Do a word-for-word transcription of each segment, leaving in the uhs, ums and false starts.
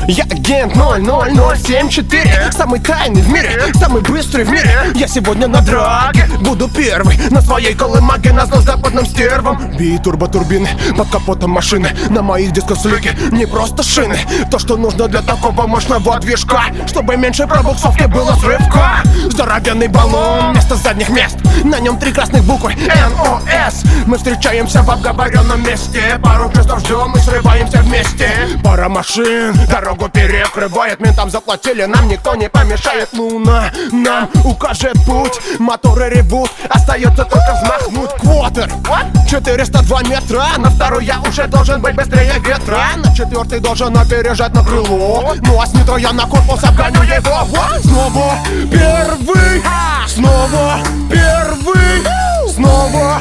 Я агент ноль ноль ноль семь четыре, самый тайный в мире, самый быстрый в мире. Я сегодня на драке, буду первый на своей колымаге, назло западным стервам. Би турботурбины под капотом машины, на моих дисках слики не просто шины. То, что нужно для такого мощного движка, чтобы меньше пробуксовки было срывка. Здоровенный баллон вместо задних мест, на нем три красных буквы эн о эс. Мы встречаемся в обговоренном месте, пару жестов ждем и срываемся вместе. Пара машин дорогу перекрывает, ментам заплатили, нам никто не помешает. Луна нам укажет путь, моторы ревут, остается только взмахнуть. Квотер четыреста два метра, на второй я уже должен быть быстрее ветра. На четвертый должен опережать на крыло, ну а с нитро я на корпус обгоню его. Снова первый, снова первый, снова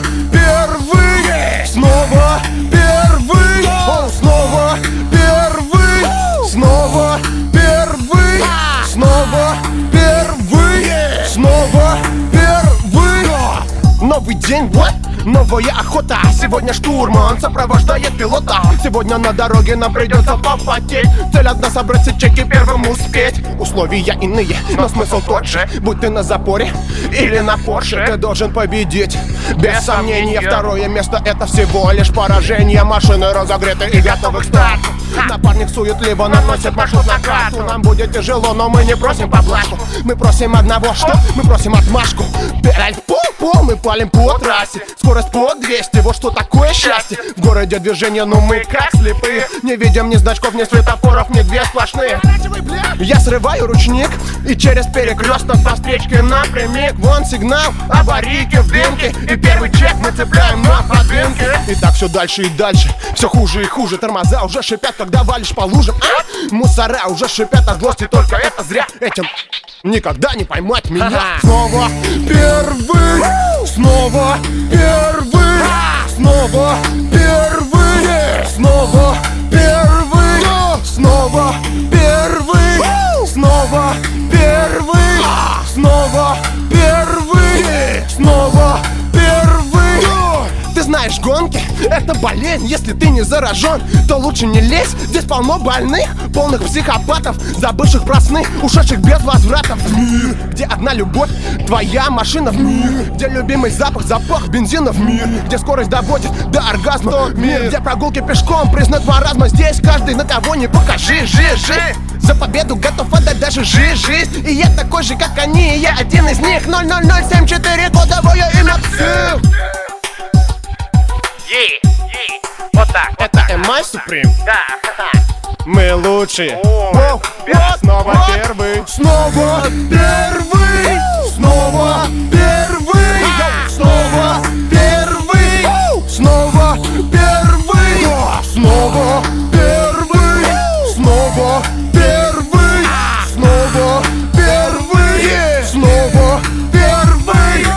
первый, снова первый, снова первый, снова первый, снова первый, снова первый. Новый день, what? Новая охота, сегодня штурман сопровождает пилота. Сегодня на дороге нам придется попотеть, цель одна — собрать все чеки, первым успеть. Условия иные, но смысл тот же, будь ты на запоре или на Порше, ты должен победить, без сомнения. Второе место — это всего лишь поражение. Машины разогреты и готовы к старту. Напарник суетливо наносит маршрут на карту. Нам будет тяжело, но мы не просим поблажку. Мы просим одного, что? Мы просим отмашку. Педаль в пол, мы палим по трассе. Скорость по двести, вот что такое счастье. В городе движение, но мы как слепые, не видим ни значков, ни светофоров, ни две сплошные. Я срываю ручник и через перекресток по встречке напрямик. Вон сигнал, аварийки в дымке, и первый чек мы цепляем на подвинке. И так все дальше и дальше, все хуже и хуже. Тормоза уже шипят, когда валишь по лужам, а? Мусора уже шипят от злости, только это зря. Этим никогда не поймать меня. Снова первый, снова первый, снова первый, снова первый, снова первый, снова первый, снова первый, снова первый. Ты знаешь, гонки — это болезнь. Если ты не заражен, то лучше не лезь. Здесь полно больных, полных психопатов, забывших про сны, ушедших без возврата в мир, где одна любовь, твоя машина в мир, где любимый запах, запах бензина в мир, где скорость доводит до оргазма тот мир, где прогулки пешком признак маразма. Здесь каждый на кого не покажи, жи, жи. За победу готов отдать даже жи, жизнь. И я такой же, как они, и я один из них. Ноль ноль ноль семь четыре, кодовое имя Псих. Ей, ей, вот так. Это эм ай Supreme. Да. Мы лучшие. О, Я снова первый, снова первый, снова первый, снова первый, снова первый, снова первый, снова первый, снова первый, снова первый.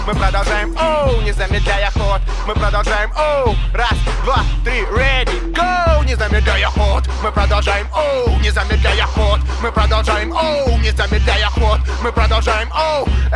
Мы продолжаем, оу, не замедляя ход. Мы продолжаем, оу, раз, два, три, ready, go, не замедляя ход. Мы продолжаем, оу, не замедляя ход. Мы продолжаем, оу, не замедляя ход. Мы продолжаем, оу,